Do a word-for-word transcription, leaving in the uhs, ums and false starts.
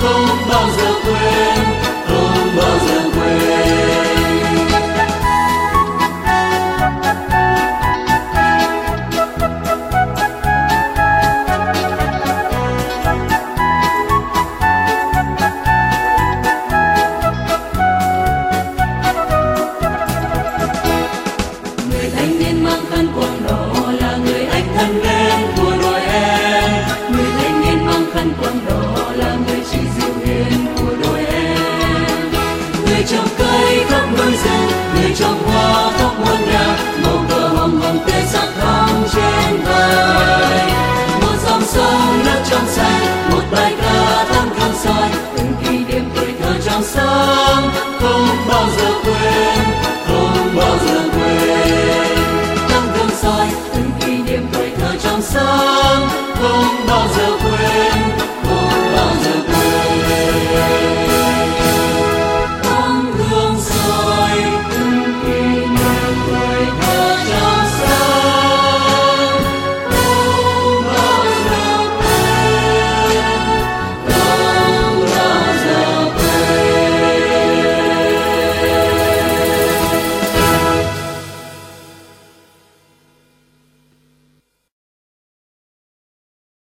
không bao giờ quên, không bao giờ quên. Người thanh niên mang khăn quàng đỏ là người anh thân lên của đội em. Người thanh niên mang khăn quàng đỏ là người chị dịu hiền của đội em. Người trồng cây khắp núi rừng, người trồng hoa khắp muôn nhà, màu cờ hồng hồng tươi sắc thắm trên vai. Một dòng sông nước trong xanh, một bài ca thắm gương soi, từng kỷ niệm tuổi thơ trong sáng, không bao giờ quên, không bao giờ quên. Tấm gương soi từng kỷ niệm tuổi thơ trong sáng, không bao giờ quên, không bao giờ quên.